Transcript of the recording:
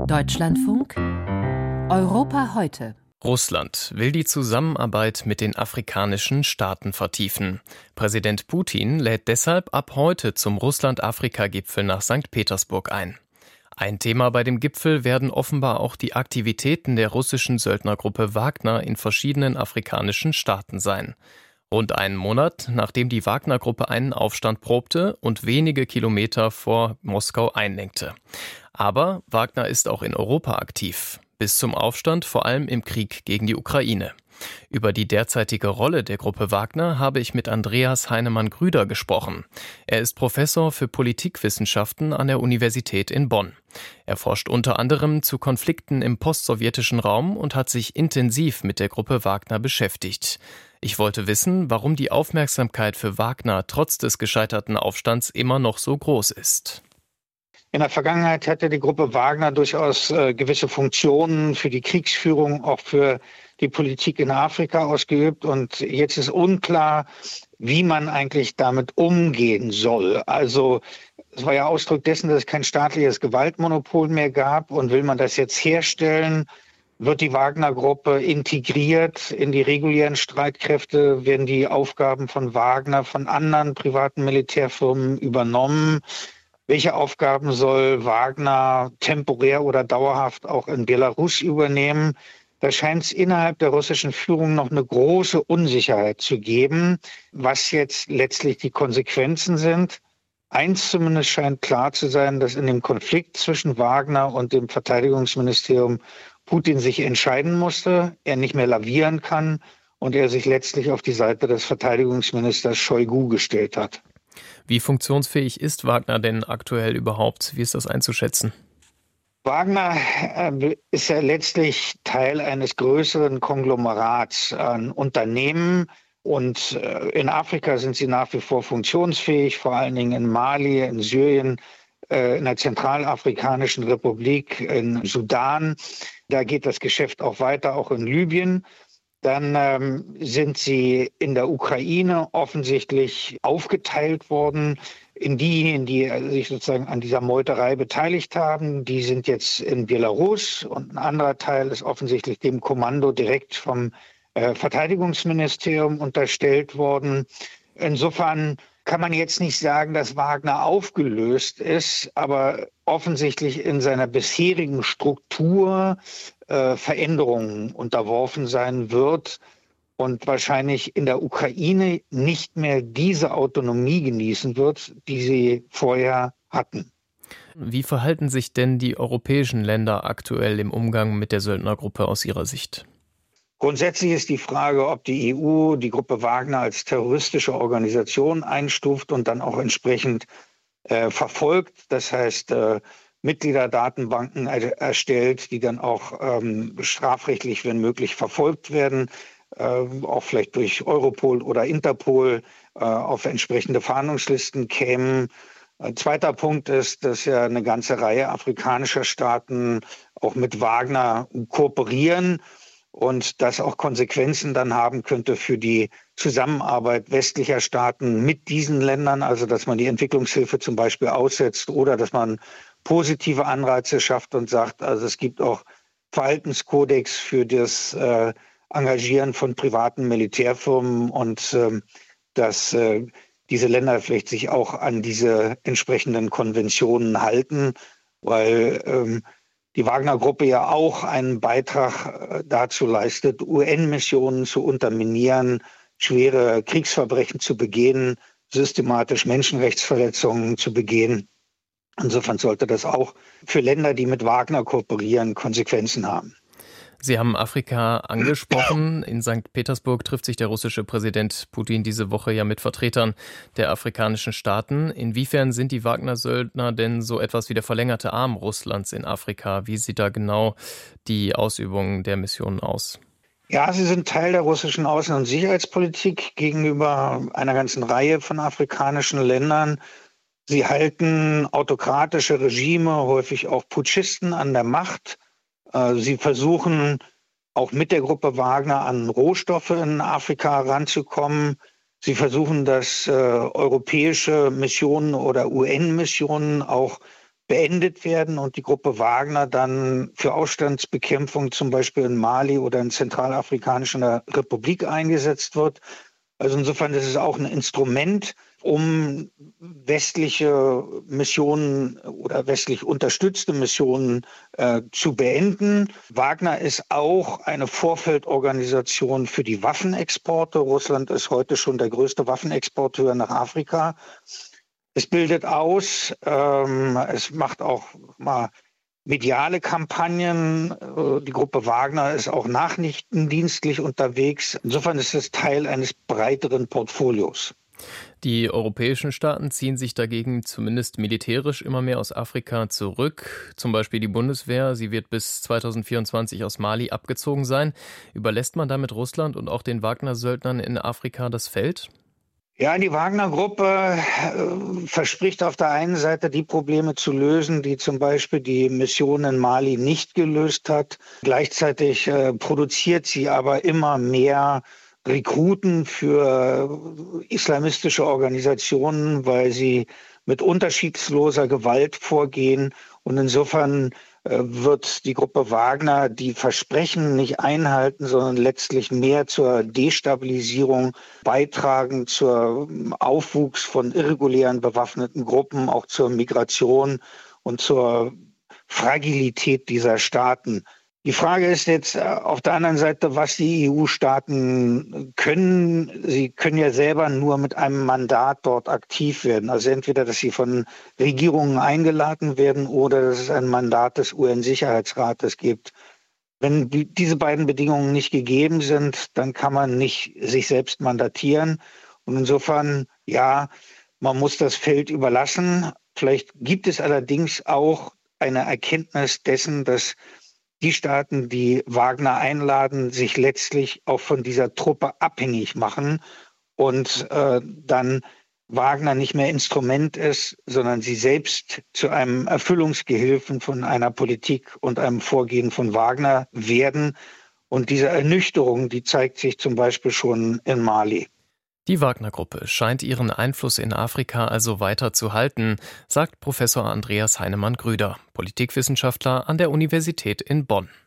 Deutschlandfunk Europa heute. Russland will die Zusammenarbeit mit den afrikanischen Staaten vertiefen. Präsident Putin lädt deshalb ab heute zum Russland-Afrika-Gipfel nach St. Petersburg ein. Ein Thema bei dem Gipfel werden offenbar auch die Aktivitäten der russischen Söldnergruppe Wagner in verschiedenen afrikanischen Staaten sein. Rund einen Monat, nachdem die Wagner-Gruppe einen Aufstand probte und wenige Kilometer vor Moskau einlenkte. Aber Wagner ist auch in Europa aktiv. Bis zum Aufstand vor allem im Krieg gegen die Ukraine. Über die derzeitige Rolle der Gruppe Wagner habe ich mit Andreas Heinemann-Grüder gesprochen. Er ist Professor für Politikwissenschaften an der Universität in Bonn. Er forscht unter anderem zu Konflikten im postsowjetischen Raum und hat sich intensiv mit der Gruppe Wagner beschäftigt. Ich wollte wissen, warum die Aufmerksamkeit für Wagner trotz des gescheiterten Aufstands immer noch so groß ist. In der Vergangenheit hatte die Gruppe Wagner durchaus gewisse Funktionen für die Kriegsführung, auch für die Politik in Afrika ausgeübt. Und jetzt ist unklar, wie man eigentlich damit umgehen soll. Also es war ja Ausdruck dessen, dass es kein staatliches Gewaltmonopol mehr gab. Und will man das jetzt herstellen, wird die Wagner-Gruppe integriert in die regulären Streitkräfte, werden die Aufgaben von Wagner von anderen privaten Militärfirmen übernommen. Welche Aufgaben soll Wagner temporär oder dauerhaft auch in Belarus übernehmen? Da scheint es innerhalb der russischen Führung noch eine große Unsicherheit zu geben, was jetzt letztlich die Konsequenzen sind. Eins zumindest scheint klar zu sein, dass in dem Konflikt zwischen Wagner und dem Verteidigungsministerium Putin sich entscheiden musste, er nicht mehr lavieren kann und er sich letztlich auf die Seite des Verteidigungsministers Shoigu gestellt hat. Wie funktionsfähig ist Wagner denn aktuell überhaupt? Wie ist das einzuschätzen? Wagner ist ja letztlich Teil eines größeren Konglomerats an Unternehmen. Und in Afrika sind sie nach wie vor funktionsfähig, vor allen Dingen in Mali, in Syrien, in der Zentralafrikanischen Republik, in Sudan. Da geht das Geschäft auch weiter, auch in Libyen. Dann sind sie in der Ukraine offensichtlich aufgeteilt worden in diejenigen, die sich sozusagen an dieser Meuterei beteiligt haben. Die sind jetzt in Belarus und ein anderer Teil ist offensichtlich dem Kommando direkt vom Verteidigungsministerium unterstellt worden. Insofern kann man jetzt nicht sagen, dass Wagner aufgelöst ist, aber offensichtlich in seiner bisherigen Struktur Veränderungen unterworfen sein wird und wahrscheinlich in der Ukraine nicht mehr diese Autonomie genießen wird, die sie vorher hatten. Wie verhalten sich denn die europäischen Länder aktuell im Umgang mit der Söldnergruppe aus Ihrer Sicht? Grundsätzlich ist die Frage, ob die EU die Gruppe Wagner als terroristische Organisation einstuft und dann auch entsprechend verfolgt. Das heißt, Mitgliederdatenbanken erstellt, die dann auch strafrechtlich, wenn möglich, verfolgt werden, auch vielleicht durch Europol oder Interpol auf entsprechende Fahndungslisten kämen. Zweiter Punkt ist, dass ja eine ganze Reihe afrikanischer Staaten auch mit Wagner kooperieren und das auch Konsequenzen dann haben könnte für die Zusammenarbeit westlicher Staaten mit diesen Ländern, also dass man die Entwicklungshilfe zum Beispiel aussetzt oder dass man positive Anreize schafft und sagt, also es gibt auch Verhaltenskodex für das Engagieren von privaten Militärfirmen und dass diese Länder vielleicht sich auch an diese entsprechenden Konventionen halten, weil die Wagner-Gruppe ja auch einen Beitrag dazu leistet, UN-Missionen zu unterminieren, schwere Kriegsverbrechen zu begehen, systematisch Menschenrechtsverletzungen zu begehen. Insofern sollte das auch für Länder, die mit Wagner kooperieren, Konsequenzen haben. Sie haben Afrika angesprochen. In St. Petersburg trifft sich der russische Präsident Putin diese Woche ja mit Vertretern der afrikanischen Staaten. Inwiefern sind die Wagner-Söldner denn so etwas wie der verlängerte Arm Russlands in Afrika? Wie sieht da genau die Ausübung der Mission aus? Ja, sie sind Teil der russischen Außen- und Sicherheitspolitik gegenüber einer ganzen Reihe von afrikanischen Ländern. Sie halten autokratische Regime, häufig auch Putschisten an der Macht. Sie versuchen auch mit der Gruppe Wagner an Rohstoffe in Afrika ranzukommen. Sie versuchen, dass europäische Missionen oder UN-Missionen auch beendet werden und die Gruppe Wagner dann für Aufstandsbekämpfung zum Beispiel in Mali oder in Zentralafrikanischen Republik eingesetzt wird. Also insofern ist es auch ein Instrument, um westliche Missionen oder westlich unterstützte Missionen zu beenden. Wagner ist auch eine Vorfeldorganisation für die Waffenexporte. Russland ist heute schon der größte Waffenexporteur nach Afrika. Es bildet aus, es macht auch mal mediale Kampagnen. Die Gruppe Wagner ist auch nachrichtendienstlich unterwegs. Insofern ist es Teil eines breiteren Portfolios. Die europäischen Staaten ziehen sich dagegen zumindest militärisch immer mehr aus Afrika zurück. Zum Beispiel die Bundeswehr, sie wird bis 2024 aus Mali abgezogen sein. Überlässt man damit Russland und auch den Wagner-Söldnern in Afrika das Feld? Ja, die Wagner-Gruppe verspricht auf der einen Seite, die Probleme zu lösen, die zum Beispiel die Mission in Mali nicht gelöst hat. Gleichzeitig produziert sie aber immer mehr Rekruten für islamistische Organisationen, weil sie mit unterschiedsloser Gewalt vorgehen. Und insofern wird die Gruppe Wagner die Versprechen nicht einhalten, sondern letztlich mehr zur Destabilisierung beitragen, zum Aufwuchs von irregulären bewaffneten Gruppen, auch zur Migration und zur Fragilität dieser Staaten. Die Frage ist jetzt auf der anderen Seite, was die EU-Staaten können. Sie können ja selber nur mit einem Mandat dort aktiv werden. Also entweder, dass sie von Regierungen eingeladen werden oder dass es ein Mandat des UN-Sicherheitsrates gibt. Wenn diese beiden Bedingungen nicht gegeben sind, dann kann man nicht sich selbst mandatieren. Und insofern, ja, man muss das Feld überlassen. Vielleicht gibt es allerdings auch eine Erkenntnis dessen, dass die Staaten, die Wagner einladen, sich letztlich auch von dieser Truppe abhängig machen und dann Wagner nicht mehr Instrument ist, sondern sie selbst zu einem Erfüllungsgehilfen von einer Politik und einem Vorgehen von Wagner werden. Und diese Ernüchterung, die zeigt sich zum Beispiel schon in Mali. Die Wagner-Gruppe scheint ihren Einfluss in Afrika also weiter zu halten, sagt Professor Andreas Heinemann-Grüder, Politikwissenschaftler an der Universität in Bonn.